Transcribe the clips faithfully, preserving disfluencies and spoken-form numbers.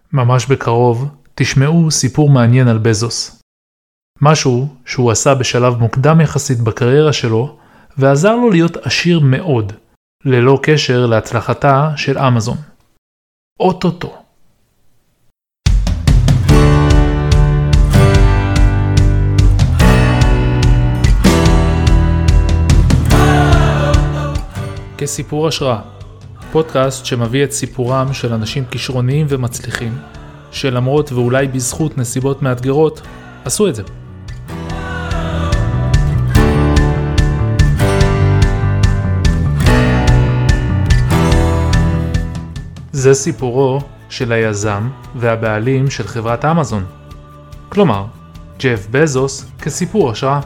ממש בקרוב תשמעו סיפור מעניין על בזוס. משהו שהוא עשה בשלב מוקדם יחסית בקריירה שלו, ועזר לו להיות עשיר מאוד, ללא קשר להצלחתה של אמזון. אוטוטו. כסיפור השראה, פודקאסט שמביא את סיפורם של אנשים כישרוניים ומצליחים, שלמרות ואולי בזכות נסיבות מאתגרות, עשו את זה. זה סיפורו של היזם והבעלים של חברת אמזון. כלומר, ג'ף בזוס כסיפור השראה.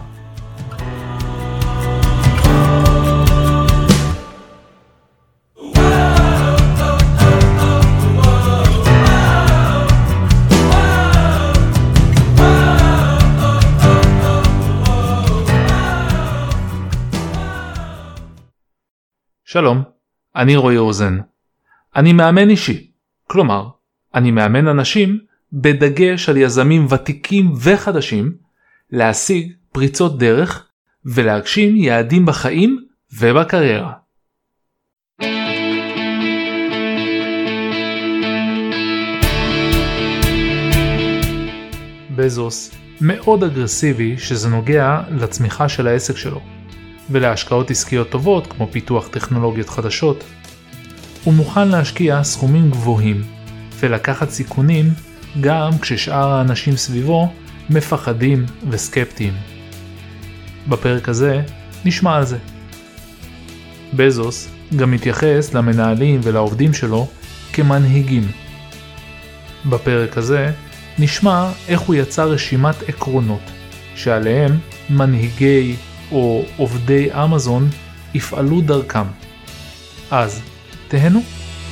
שלום, אני רועי רוזן. אני מאמן אישי, כלומר, אני מאמן אנשים בדגש על יזמים ותיקים וחדשים להשיג פריצות דרך ולהגשים יעדים בחיים ובקריירה. בזוס מאוד אגרסיבי שזה נוגע לצמיחה של העסק שלו. ולהשקעות עסקיות טובות כמו פיתוח טכנולוגיות חדשות. הוא מוכן להשקיע סכומים גבוהים ולקחת סיכונים גם כששאר האנשים סביבו מפחדים וסקפטיים. בפרק הזה נשמע על זה. בזוס גם מתייחס למנהלים ולעובדים שלו כמנהיגים. בפרק הזה נשמע איך הוא יצר רשימת עקרונות שעליהם מנהיגי או עובדי אמזון יפעלו דרכם. אז תהנו.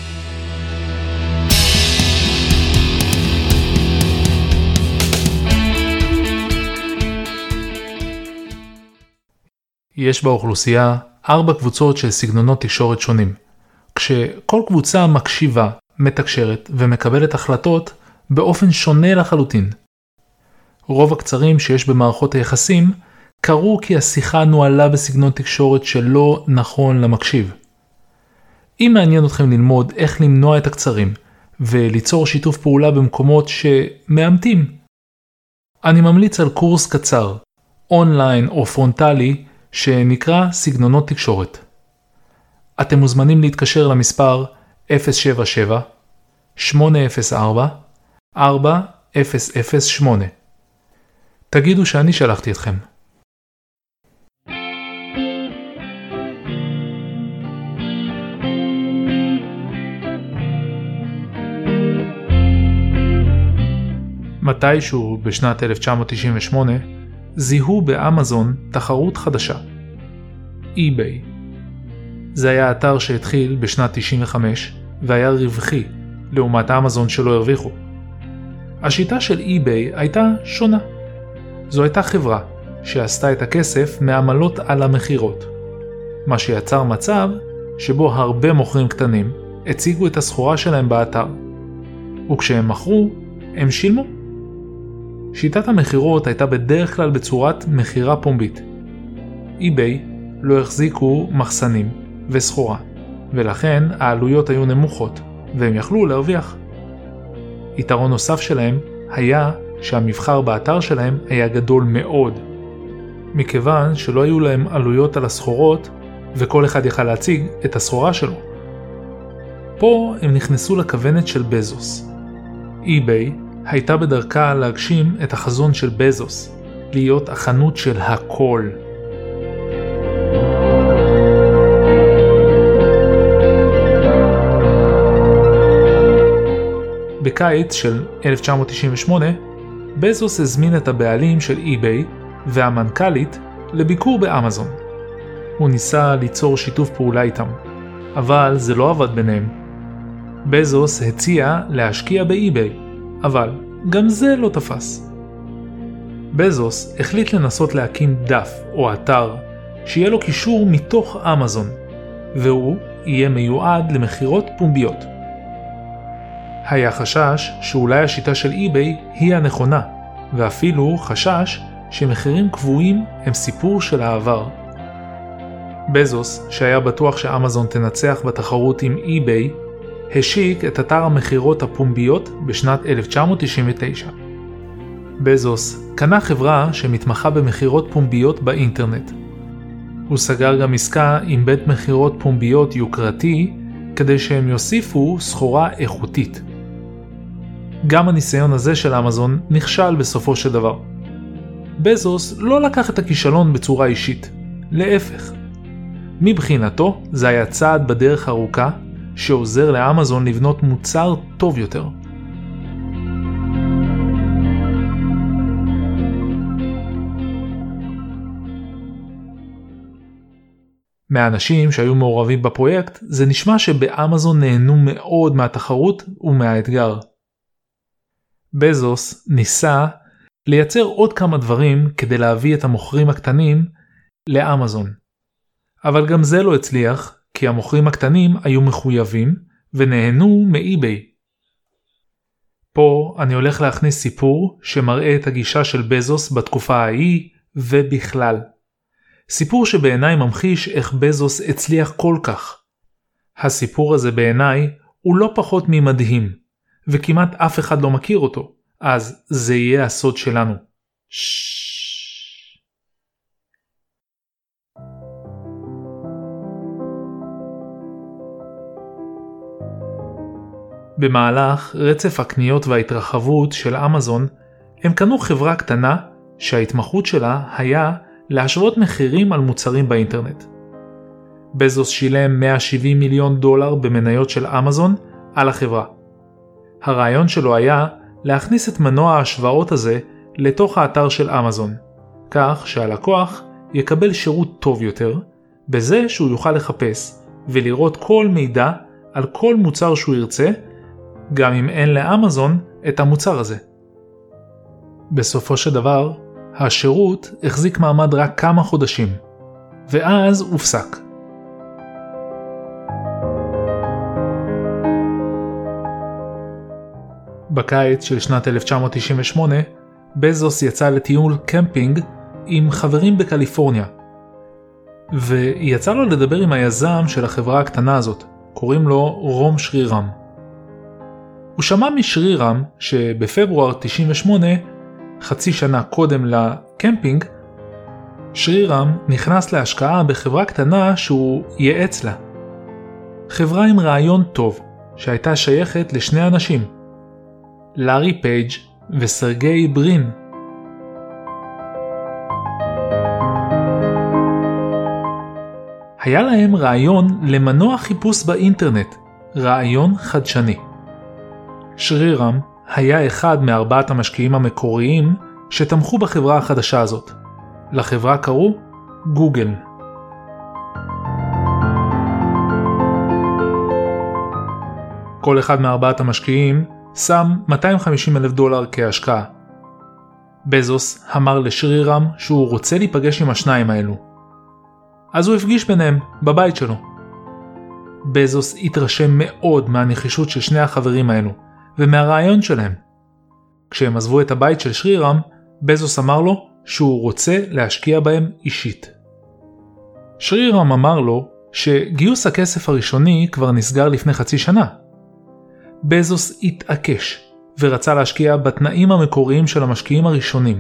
יש באוכלוסייה ארבע קבוצות של סגנונות תקשורת שונים, כשכל קבוצה מקשיבה, מתקשרת ומקבלת החלטות באופן שונה לחלוטין. רוב הקצרים שיש במערכות היחסים קראו כי השיחה נועלה בסגנון תקשורת שלא נכון למקשיב. אם מעניין אתכם ללמוד איך למנוע את הקצרים וליצור שיתוף פעולה במקומות שמאמתים, אני ממליץ על קורס קצר, אונליין או פרונטלי, שנקרא סגנונות תקשורת. אתם מוזמנים להתקשר למספר אפס שבע שבע שמונה אפס ארבע ארבע אפס אפס שמונה. תגידו שאני שלחתי אתכם. מתישהו בשנת אלף תשע מאות תשעים ושמונה זיהו באמזון תחרות חדשה, eBay. זה היה אתר שהתחיל בשנת תשעים וחמש והיה רווחי לעומת אמזון שלא הרוויחו. השיטה של eBay הייתה שונה. זו הייתה חברה שעשתה את הכסף מעמלות על המחירות, מה שיצר מצב שבו הרבה מוכרים קטנים הציגו את הסחורה שלהם באתר, וכשהם מכרו הם שילמו. שיטת המחירות הייתה בדרך כלל בצורת מחירה פומבית. eBay לא החזיקו מחסנים וסחורה, ולכן העלויות היו נמוכות, והם יכלו להרוויח. יתרון נוסף שלהם היה שהמבחר באתר שלהם היה גדול מאוד, מכיוון שלא היו להם עלויות על הסחורות, וכל אחד יכל להציג את הסחורה שלו. פה הם נכנסו לכוונת של בזוס. eBay הייתה בדרכה להגשים את החזון של בזוס, להיות החנות של הכל. בקיץ של אלף תשע מאות תשעים ושמונה, בזוס הזמין את הבעלים של eBay והמנכ"לית לביקור באמזון. הוא ניסה ליצור שיתוף פעולה איתם, אבל זה לא עבד ביניהם. בזוס הציע להשקיע ב-eBay, אבל גם זה לא תפס. בזוס החליט לנסות להקים דף או אתר שיהיה לו קישור מתוך אמזון, והוא יהיה מיועד למחירות פומביות. היה חשש שאולי השיטה של eBay היא הנכונה, ואפילו חשש שמחירים קבועים הם סיפור של העבר. בזוס, שהיה בטוח שאמזון תנצח בתחרות עם eBay, השיק את אתר המחירות הפומביות בשנת אלף תשע מאות תשעים ותשע. בזוס קנה חברה שמתמחה במחירות פומביות באינטרנט. הוא סגר גם עסקה עם בית מחירות פומביות יוקרתי כדי שהם יוסיפו סחורה איכותית. גם הניסיון הזה של אמזון נכשל בסופו של דבר. בזוס לא לקח את הכישלון בצורה אישית, להפך. מבחינתו זה היה צעד בדרך ארוכה שעוזר לאמזון לבנות מוצר טוב יותר. מהאנשים שהיו מעורבים בפרויקט, זה נשמע שבאמזון נהנו מאוד מהתחרות ומהאתגר. בזוס ניסה לייצר עוד כמה דברים כדי להביא את המוכרים הקטנים לאמזון. אבל גם זה לא הצליח, כי המוכרים הקטנים היו מחויבים ונהנו מאיביי. פה אני הולך להכניס סיפור שמראה את הגישה של בזוס בתקופה ההיא ובכלל. סיפור שבעיניי ממחיש איך בזוס הצליח כל כך. הסיפור הזה בעיניי הוא לא פחות ממדהים, וכמעט אף אחד לא מכיר אותו, אז זה יהיה הסוד שלנו. ששש. במהלך רצף הקניות וההתרחבות של אמזון, הם קנו חברה קטנה שההתמחות שלה היה להשוות מחירים על מוצרים באינטרנט. בזוס שילם מאה ושבעים מיליון דולר במניות של אמזון על החברה. הרעיון שלו היה להכניס את מנוע ההשוואות הזה לתוך האתר של אמזון, כך שהלקוח יקבל שירות טוב יותר, בזה שהוא יוכל לחפש ולראות כל מידע על כל מוצר שהוא ירצה, גם אם אין לאמזון את המוצר הזה. בסופו של דבר, השירות החזיק מעמד רק כמה חודשים, ואז הופסק. בקיץ של שנת אלף תשע מאות תשעים ושמונה, בזוס יצא לטיול קמפינג עם חברים בקליפורניה, ויצא לו לדבר עם היזם של החברה הקטנה הזאת, קוראים לו רום שרירם. הוא שמע משרירם שבפברואר תשעים ושמונה, חצי שנה קודם לקמפינג, שרירם נכנס להשקעה בחברה קטנה שהוא ייעץ לה. חברה עם רעיון טוב שהייתה שייכת לשני אנשים, לארי פייג' וסרגי ברין. היה להם רעיון למנוע חיפוש באינטרנט, רעיון חדשני. שרירם היה אחד מארבעת המשקיעים המקוריים שתמכו בחברה החדשה הזאת. לחברה קראו גוגל. כל אחד מארבעת המשקיעים שם מאתיים וחמישים אלף דולר כהשקעה. בזוס אמר לשרירם שהוא רוצה להיפגש עם השניים האלו. אז הוא הפגיש ביניהם בבית שלו. בזוס התרשם מאוד מהנחישות של שני החברים האלו ומהרעיון שלהם. כשהם עזבו את הבית של שרירם, בזוס אמר לו שהוא רוצה להשקיע בהם אישית. שרירם אמר לו שגיוס הכסף הראשוני כבר נסגר לפני חצי שנה. בזוס התעקש ורצה להשקיע בתנאים המקוריים של המשקיעים הראשונים.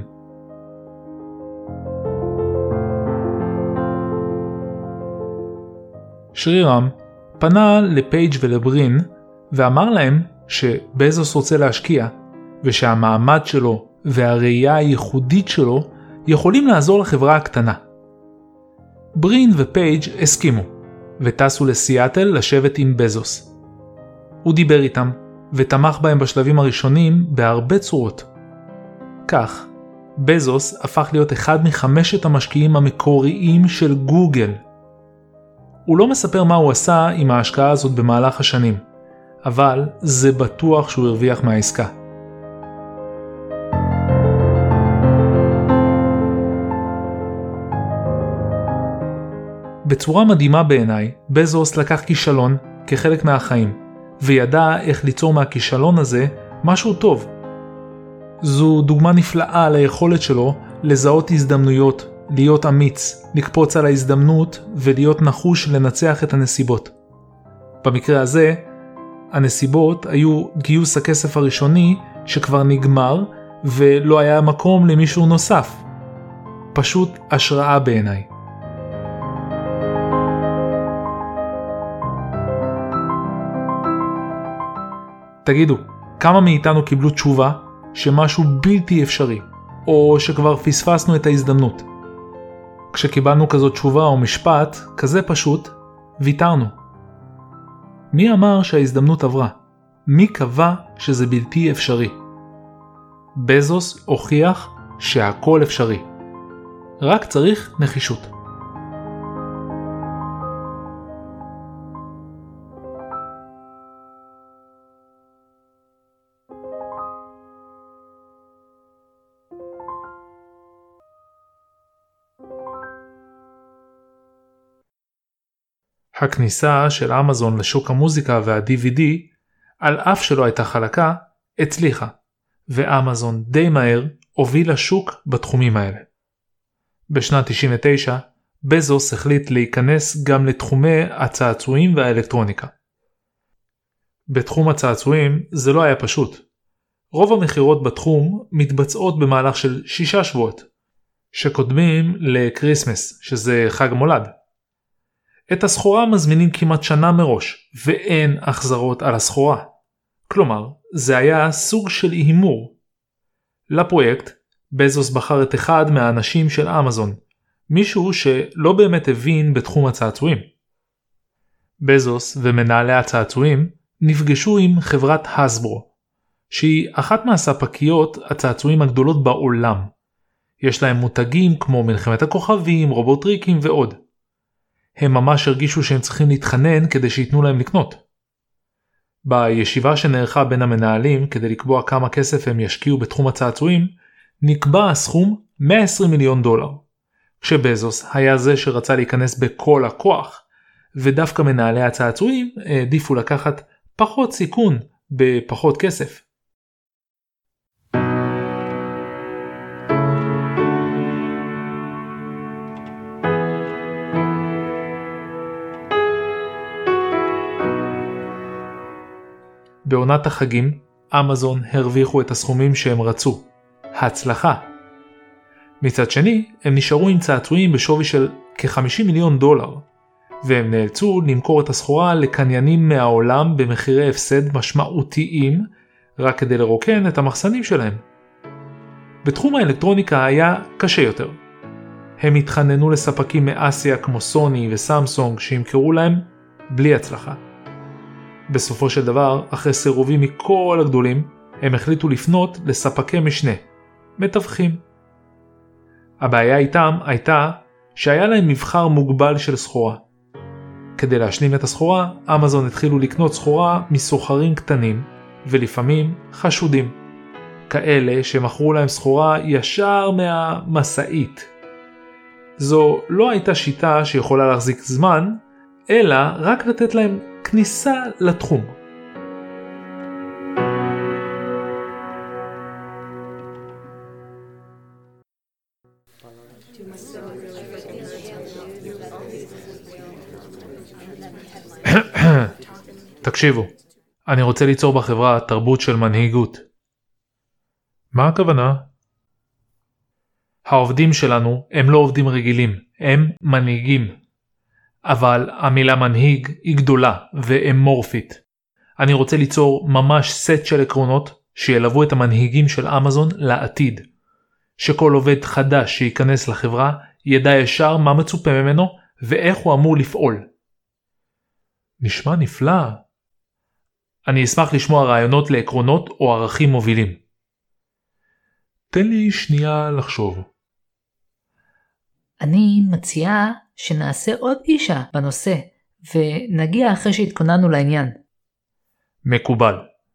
שרירם פנה לפייג' ולברין ואמר להם שבזוס רוצה להשקיע ושהמעמד שלו והראייה הייחודית שלו יכולים לעזור לחברה הקטנה. ברין ופייג' הסכימו וטסו לסיאטל לשבת עם בזוס. הוא דיבר איתם ותמך בהם בשלבים הראשונים בהרבה צורות. כך, בזוס הפך להיות אחד מחמשת המשקיעים המקוריים של גוגל. הוא לא מספר מה הוא עשה עם ההשקעה הזאת במהלך השנים, אבל זה בטוח שהוא הרוויח מהעסקה. בצורה מדהימה בעיניי, בזוס לקח כישלון כחלק מהחיים, וידע איך ליצור מהכישלון הזה משהו טוב. זו דוגמה נפלאה ליכולת שלו לזהות הזדמנויות, להיות אמיץ, לקפוץ על ההזדמנות ולהיות נחוש לנצח את הנסיבות. במקרה הזה, הנסיבות היו גיוס הכסף הראשוני שכבר נגמר ולא היה מקום למישהו נוסף. פשוט השראה בעיניי. תגידו, כמה מאיתנו קיבלו תשובה שמשהו בלתי אפשרי, או שכבר פספסנו את ההזדמנות? כשקיבלנו כזאת תשובה או משפט, כזה פשוט, ויתרנו. מי אמר שההזדמנות עברה? מי קבע שזה בלתי אפשרי? בזוס הוכיח שהכל אפשרי. רק צריך נחישות. הכניסה של אמזון לשוק המוזיקה וה-די וי די, על אף שלא הייתה חלקה, הצליחה, ואמזון די מהר הוביל לשוק בתחומים האלה. בשנת תשעים ותשע, בזוס החליט להיכנס גם לתחומי הצעצועים והאלקטרוניקה. בתחום הצעצועים זה לא היה פשוט. רוב המחירות בתחום מתבצעות במהלך של שישה שבועות, שקודמים לקריסמס, שזה חג מולד. את הסחורה מזמינים כמעט שנה מראש, ואין החזרות על הסחורה. כלומר, זה היה סוג של הימור. לפרויקט, בזוס בחר את אחד מהאנשים של אמזון, מישהו שלא באמת הבין בתחום הצעצועים. בזוס ומנהלי הצעצועים נפגשו עם חברת הסברו, שהיא אחת מהספקיות הצעצועים הגדולות בעולם. יש להם מותגים כמו מלחמת הכוכבים, רובוטריקים ועוד. הם ממש הרגישו שהם צריכים להתחנן כדי שיתנו להם לקנות. בישיבה שנערכה בין המנהלים כדי לקבוע כמה כסף הם ישקיעו בתחום הצעצועים, נקבע הסכום מאה ועשרים מיליון דולר, כשבזוס היה זה שרצה להיכנס בכל הכוח, ודווקא מנהלי הצעצועים העדיפו לקחת פחות סיכון בפחות כסף. בעונת החגים, אמזון הרוויחו את הסכומים שהם רצו. הצלחה. מצד שני, הם נשארו עם צעצועים בשווי של כ-חמישים מיליון דולר, והם נאלצו למכור את הסחורה לקניינים מהעולם במחירי הפסד משמעותיים, רק כדי לרוקן את המחסנים שלהם. בתחום האלקטרוניקה היה קשה יותר. הם התחננו לספקים מאסיה כמו סוני וסמסונג שימכרו להם בלי הצלחה. בסופו של דבר, אחרי סירובים מכל הגדולים, הם החליטו לפנות לספקי משנה, מתווכים. הבעיה איתם הייתה שהיה להם מבחר מוגבל של סחורה. כדי להשלים את הסחורה, אמזון התחילו לקנות סחורה מסוחרים קטנים, ולפעמים חשודים. כאלה שמכרו להם סחורה ישר מהמסעית. זו לא הייתה שיטה שיכולה להחזיק זמן, אלא רק לתת להם כניסה לתחום. תקשיבו, אני רוצה ליצור בחברה תרבות של מנהיגות. מה הכוונה? העובדים שלנו הם לא עובדים רגילים, הם מנהיגים. אבל המילה מנהיג היא גדולה ואמורפית. אני רוצה ליצור ממש סט של עקרונות שילוו את המנהיגים של אמזון לעתיד. שכל עובד חדש שייכנס לחברה ידע ישר מה מצופה ממנו ואיך הוא אמור לפעול. נשמע נפלא. אני אשמח לשמוע רעיונות לעקרונות או ערכים מובילים. תן לי שנייה לחשוב. אני מציעה שנעשה עוד פגישה בנושא, ונגיע אחרי שהתכוננו לעניין. מקובל.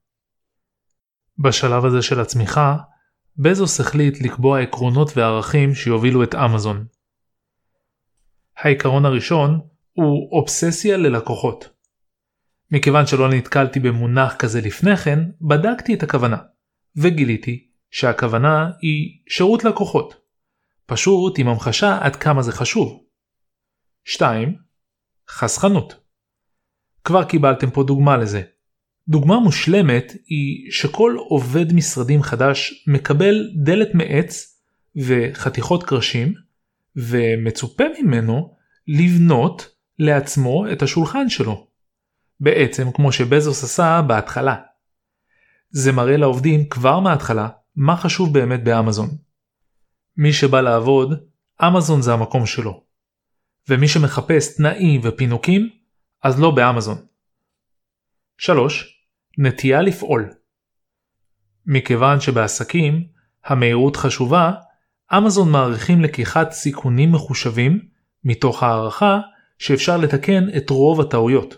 בשלב הזה של הצמיחה, בזוס החליט לקבוע עקרונות וערכים שיובילו את אמזון. העיקרון הראשון הוא אובססיה ללקוחות. מכיוון שלא נתקלתי במונח כזה לפני כן, בדקתי את הכוונה, וגיליתי שהכוונה היא שירות לקוחות. פשוט עם המחשה עד כמה זה חשוב. שתיים. חסכנות. כבר קיבלתם פה דוגמה לזה. דוגמה מושלמת היא שכל עובד משרדים חדש מקבל דלת מעץ וחתיכות קרשים, ומצופה ממנו לבנות לעצמו את השולחן שלו. בעצם כמו שבזוס עשה בהתחלה. זה מראה לעובדים כבר מההתחלה מה חשוב באמת באמזון. מי שבא לעבוד, אמזון זה המקום שלו. ומי שמחפש תנאים ופינוקים, אז לא באמזון. שלוש. נטייה לפעול. מכיוון שבעסקים המהירות חשובה, אמזון מעריכים לקיחת סיכונים מחושבים מתוך הערכה שאפשר לתקן את רוב הטעויות.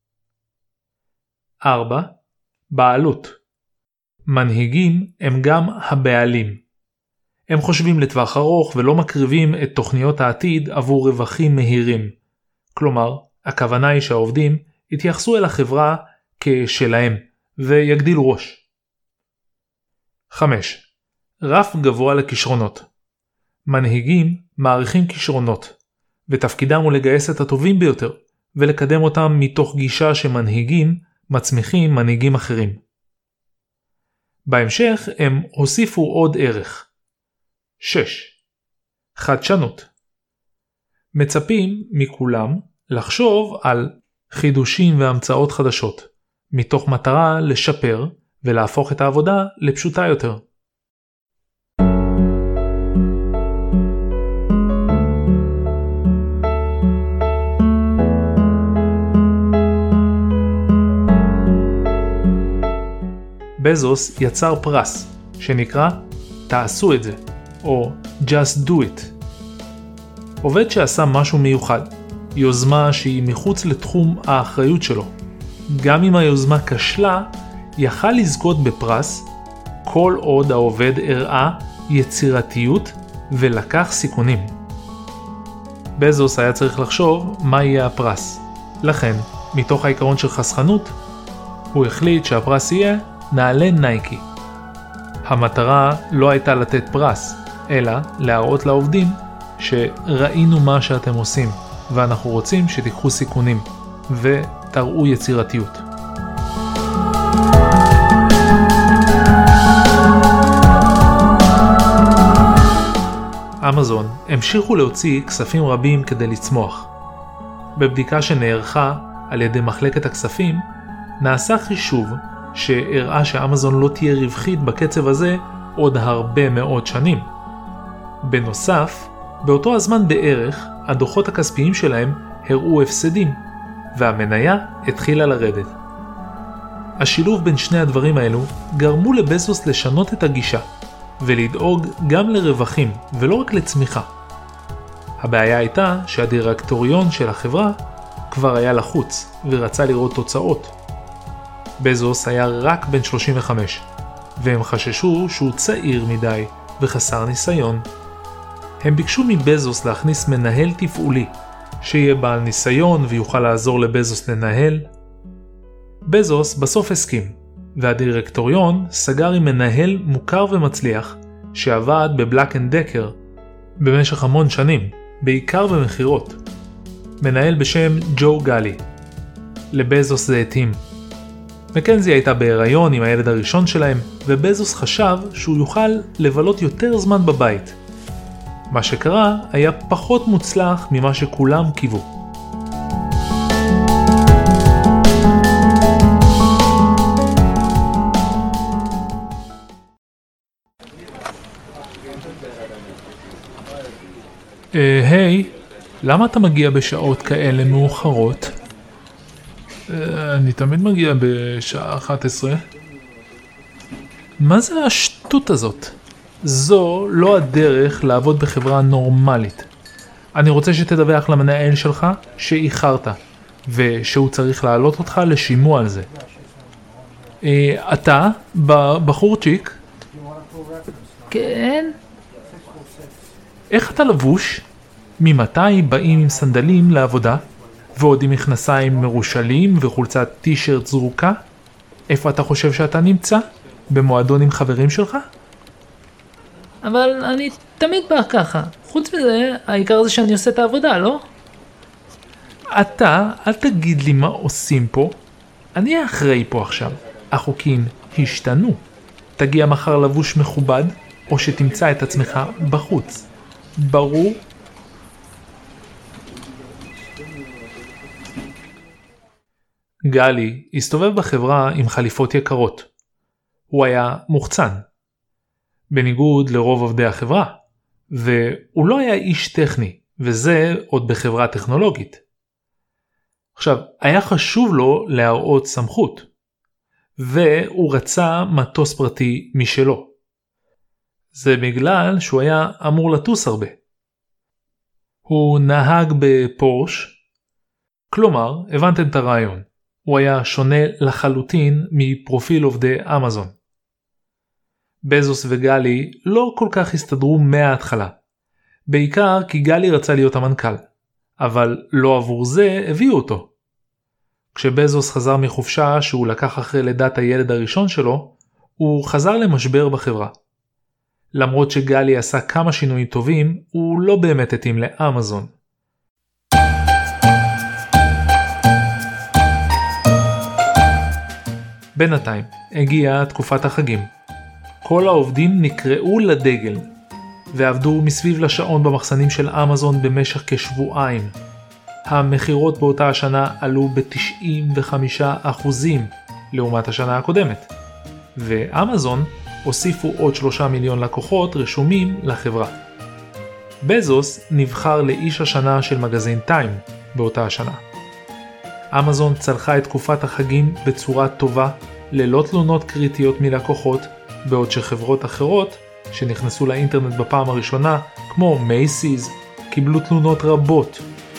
ארבע. בעלות. מנהיגים הם גם הבעלים. הם חושבים לטווח ארוך ולא מקריבים את תוכניות העתיד עבור רווחים מהירים. כלומר, הכוונה היא שהעובדים יתייחסו אל החברה כשלהם ויגדילו ראש. חמש. רף גבוה לכישרונות. מנהיגים מעריכים כישרונות, ותפקידם הוא לגייס את הטובים ביותר ולקדם אותם מתוך גישה שמנהיגים מצמיחים מנהיגים אחרים. בהמשך הם הוסיפו עוד ערך. שש. חדשנות. מצפים מכולם לחשוב על חידושים והמצאות חדשות, מתוך מטרה לשפר ולהפוך את העבודה לפשוטה יותר. בזוס יצר פרס שנקרא תעשו את זה, או just do it. עובד שעשה משהו מיוחד, יוזמה שהיא מחוץ לתחום האחריות שלו. גם אם היוזמה כשלה, יכל לזכות בפרס כל עוד העובד הראה יצירתיות ולקח סיכונים. בזוס היה צריך לחשוב מה יהיה הפרס. לכן, מתוך העיקרון של חסכנות, הוא החליט שהפרס יהיה נעלי נייקי. המטרה לא הייתה לתת פרס, אלא להראות לעובדים שראינו מה שאתם עושים, ואנחנו רוצים שתיקחו סיכונים ותראו יצירתיות. אמזון המשיכו להוציא כספים רבים כדי לצמוח. בבדיקה שנערכה על ידי מחלקת הכספים, נעשה חישוב שהראה שאמזון לא תהיה רווחית בקצב הזה עוד הרבה מאוד שנים. בנוסף, באותו הזמן בערך, הדוחות הכספיים שלהם הראו הפסדים, והמניה התחילה לרדת. השילוב בין שני הדברים האלו גרמו לבזוס לשנות את הגישה, ולדאוג גם לרווחים ולא רק לצמיחה. הבעיה הייתה שהדירקטוריון של החברה כבר היה לחוץ ורצה לראות תוצאות. בזוס היה רק בן שלושים וחמש, והם חששו שהוא צעיר מדי וחסר ניסיון. הם ביקשו מבזוס להכניס מנהל תפעולי, שיהיה בעל ניסיון ויוכל לעזור לבזוס לנהל. בזוס בסוף הסכים, והדירקטוריון סגר עם מנהל מוכר ומצליח, שעבד בבלק אנד דקר במשך המון שנים, בעיקר במחירות. מנהל בשם ג'ו גלי. לבזוס זה התאים. מקנזי הייתה בהיריון עם הילד הראשון שלהם, ובזוס חשב שהוא יוכל לבלות יותר זמן בבית. מה שקרה היה פחות מוצלח ממה שכולם קיוו. היי, למה אתה מגיע בשעות כאלה מאוחרות? אני תמיד מגיע בשעה אחת עשרה. מה זה השטות הזאת? זו לא הדרך לעבוד בחברה נורמלית. אני רוצה שתדווח למנהל שלך שאיחרת, ושהוא צריך להעלות אותך לשימוע על זה. אתה, בחורצ'יק? כן? איך אתה לבוש? ממתי באים עם סנדלים לעבודה? ועוד עם מכנסיים מרושלים וחולצת טישרט זרוקה? איפה אתה חושב שאתה נמצא? במועדון עם חברים שלך? אבל אני תמיד בא ככה. חוץ מזה, העיקר זה שאני עושה את העבודה, לא? אתה, אל תגיד לי מה עושים פה. אני אחראי פה עכשיו. החוקים השתנו. תגיע מחר לבוש מכובד, או שתמצא את עצמך בחוץ. ברור? גלי הסתובב בחברה עם חליפות יקרות. הוא היה מוחצן. בניגוד לרוב עובדי החברה. והוא לא היה איש טכני, וזה עוד בחברה טכנולוגית. עכשיו, היה חשוב לו להראות סמכות. והוא רצה מטוס פרטי משלו. זה בגלל שהוא היה אמור לטוס הרבה. הוא נהג בפורש, כלומר, הבנתם את הרעיון. הוא היה שונה לחלוטין מפרופיל עובדי אמזון. בזוס וגלי לא כל כך הסתדרו מההתחלה. בעיקר כי גלי רצה להיות המנכ"ל, אבל לא עבור זה הביאו אותו. כשבזוס חזר מחופשה שהוא לקח אחרי לידת הילד הראשון שלו, הוא חזר למשבר בחברה. למרות שגלי עשה כמה שינויים טובים, הוא לא באמת התאים לאמזון. בינתיים הגיעה תקופת החגים. כל העובדים נקראו לדגל, ועבדו מסביב לשעון במחסנים של אמזון במשך כשבועיים. המחירות באותה השנה עלו ב-תשעים וחמישה אחוז לעומת השנה הקודמת, ואמזון הוסיפו עוד שלושה מיליון לקוחות רשומים לחברה. בזוס נבחר לאיש השנה של מגזין טיים באותה השנה. אמזון צלחה את תקופת החגים בצורה טובה, ללא תלונות קריטיות מלקוחות, בעוד שחברות אחרות שנכנסו לאינטרנט בפעם הראשונה, כמו מייסיז, קיבלו תלונות רבות.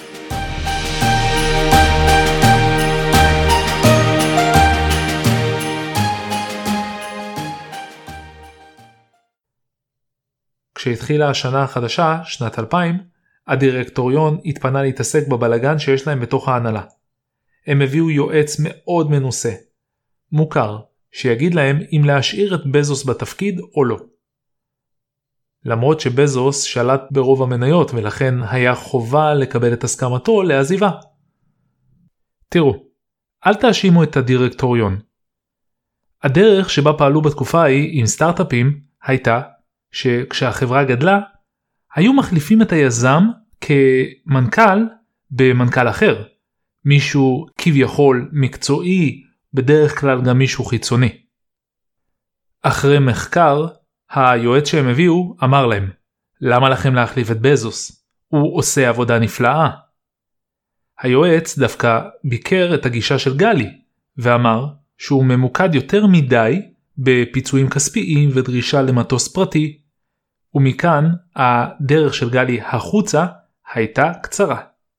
כשהתחילה השנה החדשה, שנת אלפיים, הדירקטוריון התפנה להתעסק בבלגן שיש להם בתוך ההנהלה. הם הביאו יועץ מאוד מנוסה, מוכר, שיגיד להם אם להשאיר את בזוס בתפקיד או לא. למרות שבזוס שלט ברוב המניות ולכן היה חובה לקבל את הסכמתו לעזיבה. תראו, אל תאשימו את הדירקטוריון. הדרך שבה פעלו בתקופה ההיא עם סטארט-אפים הייתה שכשהחברה גדלה, היו מחליפים את היזם כמנכ"ל במנכ"ל אחר. מישהו כביכול מקצועי, בדרך כלל גם מישהו חיצוני. אחרי מחקר, היועץ שהם הביאו אמר להם, למה לכם להחליף את בזוס? הוא עושה עבודה נפלאה. היועץ דווקא ביקר את הגישה של גלי, ואמר שהוא ממוקד יותר מדי בפיצויים כספיים ודרישה למטוס פרטי, ומכאן הדרך של גלי החוצה הייתה קצרה.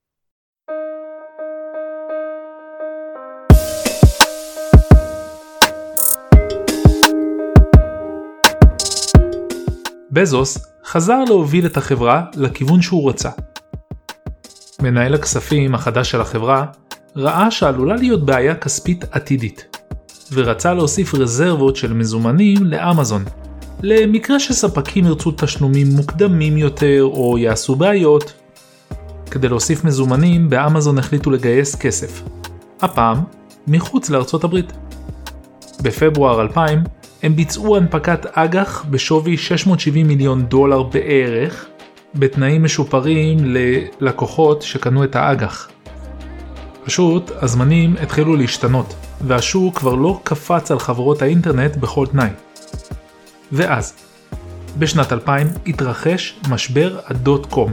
בזוס חזר להוביל את החברה לכיוון שהוא רצה. מנהל הכספים החדש של החברה ראה שעלולה להיות בעיה כספית עתידית, ורצה להוסיף רזרבות של מזומנים לאמזון, למקרה שספקים ירצו תשלומים מוקדמים יותר או יעשו בעיות. כדי להוסיף מזומנים, באמזון החליטו לגייס כסף, הפעם מחוץ לארצות הברית. בפברואר אלפיים הם ביצעו הנפקת אג"ח בשווי שש מאות שבעים מיליון דולר בערך, בתנאים משופרים ללקוחות שקנו את האג"ח. פשוט הזמנים התחילו להשתנות, והשוק כבר לא קפץ על חברות האינטרנט בכל תנאי. ואז, בשנת אלפיים התרחש משבר הדוט קום.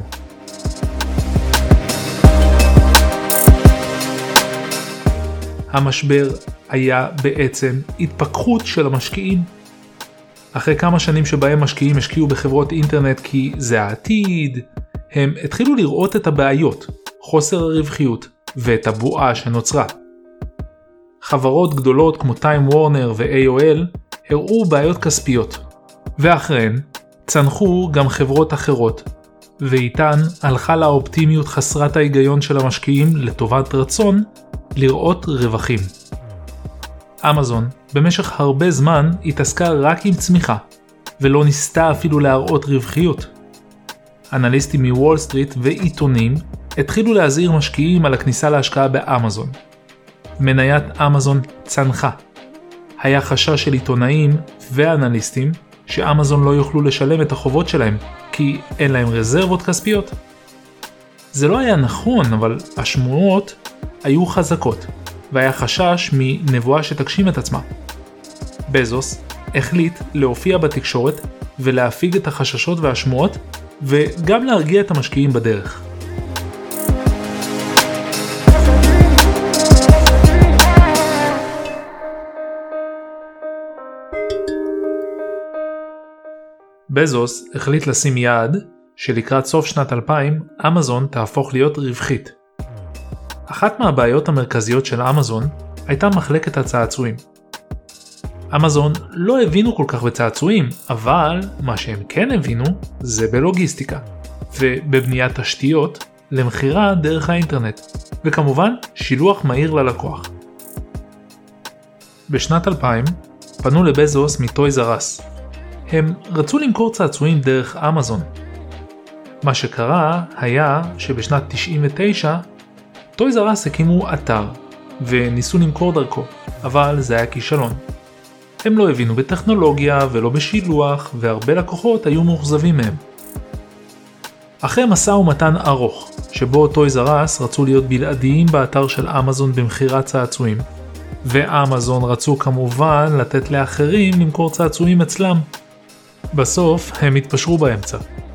המשבר היה בעצם התפכחות של המשקיעים. אחרי כמה שנים שבהם משקיעים השקיעו בחברות אינטרנט כי זה העתיד, הם התחילו לראות את הבעיות, חוסר הרווחיות ואת הבועה שנוצרה. חברות גדולות כמו טיים וורנר ו-איי או אל הראו בעיות כספיות, ואחריהן צנחו גם חברות אחרות, ואיתן הלכה לאופטימיות חסרת ההיגיון של המשקיעים לטובת רצון לראות רווחים. אמזון במשך הרבה זמן התעסקה רק עם צמיחה, ולא ניסתה אפילו להראות רווחיות. אנליסטים מוול סטריט ועיתונים התחילו להזהיר משקיעים על הכניסה להשקעה באמזון. מניית אמזון צנחה. היה חשש של עיתונאים ואנליסטים שאמזון לא יוכלו לשלם את החובות שלהם, כי אין להם רזרבות כספיות. זה לא היה נכון, אבל השמועות היו חזקות, והיה חשש מנבואה שתגשים את עצמה. בזוס החליט להופיע בתקשורת ולהפיג את החששות והשמועות, וגם להרגיע את המשקיעים בדרך. בזוס החליט לשים יעד שלקראת סוף שנת אלפיים אמזון תהפוך להיות רווחית. אחת מהבעיות המרכזיות של אמזון הייתה מחלקת הצעצועים. אמזון לא הבינו כל כך בצעצועים, אבל מה שהם כן הבינו זה בלוגיסטיקה ובבניית תשתיות למחירה דרך האינטרנט, וכמובן שילוח מהיר ללקוח. בשנת אלפיים פנו לבזוס מטויז אר אס. הם רצו למכור צעצועים דרך אמזון. מה שקרה היה שבשנת תשעים ותשע טויז אר אס הקימו אתר וניסו למכור דרכו, אבל זה היה כישלון. הם לא הבינו בטכנולוגיה ולא בשילוח, והרבה לקוחות היו מאוכזבים מהם. אחרי מסע ומתן ארוך, שבו טויז אר אס רצו להיות בלעדיים באתר של אמזון במחירת צעצועים, ואמזון רצו כמובן לתת לאחרים למכור צעצועים אצלם. בסוף הם התפשרו באמצע.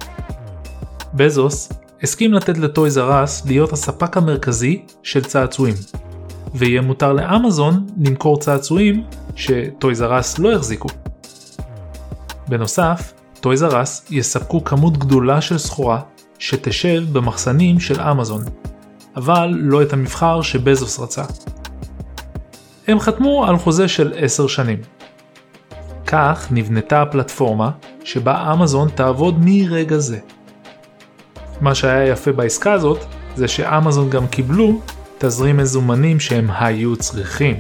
בזוס הסכים לתת לטויז אר אס להיות הספק המרכזי של צעצועים, ויהיה מותר לאמזון למכור צעצועים שטויז אר אס לא החזיקו. בנוסף, טויז אר אס יספקו כמות גדולה של סחורה שתשב במחסנים של אמזון, אבל לא את המבחר שבזוס רצה. הם חתמו על חוזה של עשר שנים. כך נבנתה הפלטפורמה שבה אמזון תעבוד מרגע זה. מה שהיה יפה בעסקה הזאת זה שאמזון גם קיבלו תזרים מזומנים שהם היו צריכים.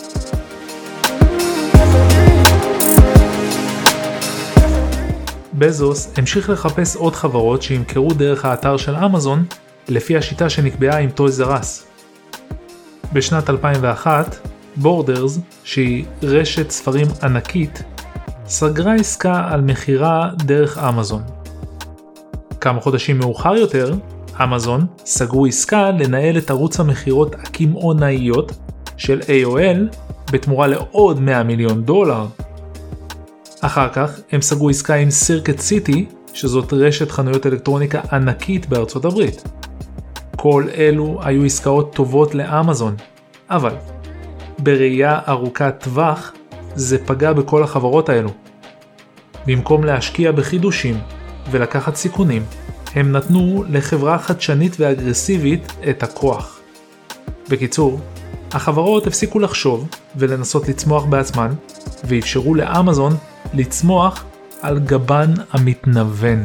בזוס המשיך לחפש עוד חברות שימכרו דרך האתר של אמזון לפי השיטה שנקבעה עם טויז אר אס. בשנת אלפיים ואחת, בורדרס, שהיא רשת ספרים ענקית, סגרה עסקה על מחירה דרך אמזון. כמה חודשים מאוחר יותר, אמזון סגרו עסקה לנהל את ערוץ המחירות הקמעונאיות של איי או אל בתמורה לעוד מאה מיליון דולר. אחר כך הם סגרו עסקה עם סירקט סיטי, שזאת רשת חנויות אלקטרוניקה ענקית בארצות הברית. כל אלו היו עסקאות טובות לאמזון, אבל בראייה ארוכת טווח זה פגע בכל החברות האלו. במקום להשקיע בחידושים ולקחת סיכונים, הם נתנו לחברה חדשנית ואגרסיבית את הכוח. בקיצור, החברות הפסיקו לחשוב ולנסות לצמוח בעצמן, ואפשרו לאמזון לצמוח על גבן המתנוון.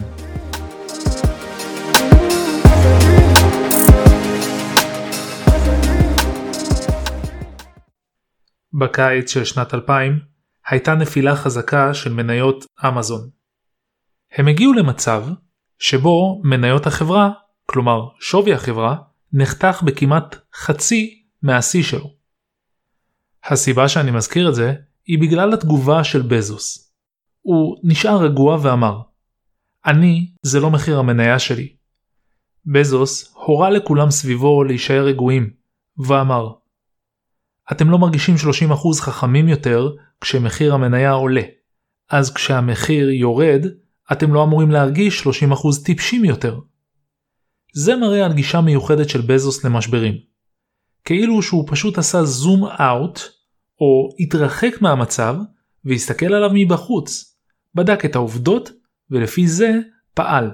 בקיץ של שנת אלפיים הייתה נפילה חזקה של מניות אמזון. הם הגיעו למצב שבו מניות החברה, כלומר שווי החברה, נחתך בכמעט חצי מהשיא שלו. הסיבה שאני מזכיר את זה היא בגלל התגובה של בזוס. הוא נשאר רגוע ואמר, אני זה לא מחיר המניה שלי. בזוס הורה לכולם סביבו להישאר רגועים, ואמר, אתם לא מרגישים שלושים אחוז חכמים יותר כשמחיר המניה עולה, אז כשהמחיר יורד, אתם לא אמורים להרגיש שלושים אחוז טיפשים יותר. זה מראה על גישה מיוחדת של בזוס למשברים. כאילו שהוא פשוט עשה זום אאוט, או התרחק מהמצב, והסתכל עליו מבחוץ, בדק את העובדות, ולפי זה פעל.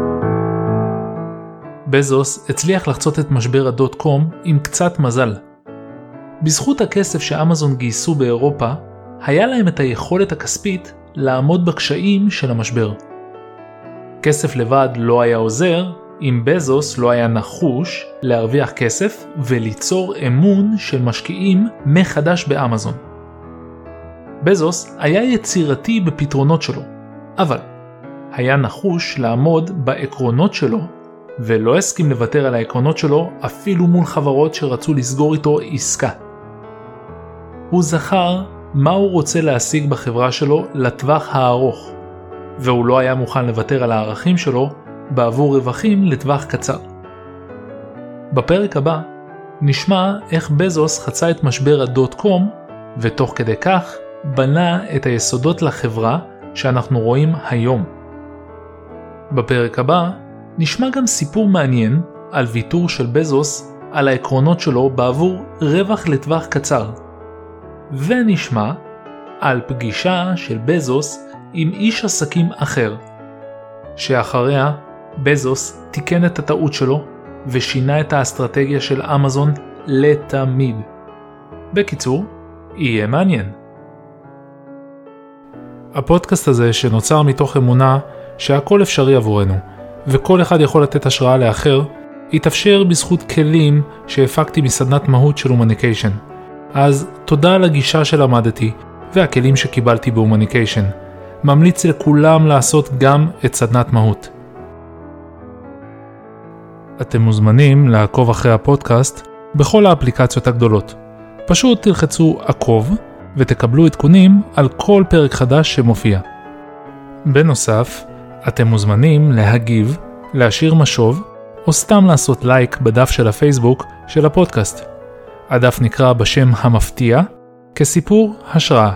בזוס הצליח לחצות את משבר הדוט קום עם קצת מזל, בזכות הכסף שאמזון גייסו באירופה, היה להם את היכולת הכספית לעמוד בקשיים של המשבר. כסף לבד לא היה עוזר אם בזוס לא היה נחוש להרוויח כסף וליצור אמון של משקיעים מחדש באמזון. בזוס היה יצירתי בפתרונות שלו, אבל היה נחוש לעמוד בעקרונות שלו ולא הסכים לוותר על העקרונות שלו אפילו מול חברות שרצו לסגור איתו עסקה. הוא זכר מה הוא רוצה להשיג בחברה שלו לטווח הארוך, והוא לא היה מוכן לוותר על הערכים שלו בעבור רווחים לטווח קצר. בפרק הבא נשמע איך בזוס חצה את משבר הדוט קום, ותוך כדי כך בנה את היסודות לחברה שאנחנו רואים היום. בפרק הבא נשמע גם סיפור מעניין על ויתור של בזוס על העקרונות שלו בעבור רווח לטווח קצר. ונשמע על פגישה של בזוס עם איש עסקים אחר, שאחריה בזוס תיקן את הטעות שלו ושינה את האסטרטגיה של אמזון לתמיד. בקיצור, יהיה מעניין. הפודקאסט הזה שנוצר מתוך אמונה שהכל אפשרי עבורנו, וכל אחד יכול לתת השראה לאחר, יתאפשר בזכות כלים שהפקתי מסדנת מהות של הומניקיישן. אז תודה על הגישה שלמדתי והכלים שקיבלתי בהומניקיישן. ממליץ לכולם לעשות גם את סדנת מהות. אתם מוזמנים לעקוב אחרי הפודקאסט בכל האפליקציות הגדולות. פשוט תלחצו עקוב ותקבלו עדכונים על כל פרק חדש שמופיע. בנוסף, אתם מוזמנים להגיב, להשאיר משוב, או סתם לעשות לייק בדף של הפייסבוק של הפודקאסט. הדף נקרא בשם המפתיע, כסיפור השראה.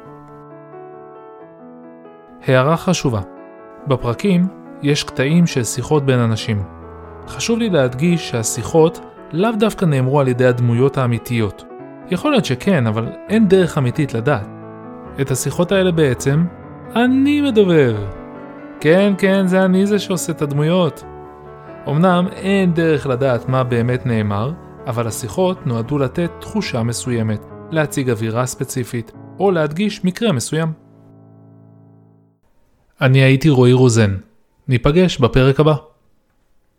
הערה חשובה. בפרקים יש קטעים של שיחות בין אנשים. חשוב לי להדגיש שהשיחות לאו דווקא נאמרו על ידי הדמויות האמיתיות. יכול להיות שכן, אבל אין דרך אמיתית לדעת. את השיחות האלה בעצם אני מדובב. כן, כן, זה אני זה שעושה את הדמויות. אמנם אין דרך לדעת מה באמת נאמר, אבל השיחות נועדו לתת תחושה מסוימת, להציג אווירה ספציפית, או להדגיש מקרה מסוים. אני הייתי רועי רוזן. ניפגש בפרק הבא.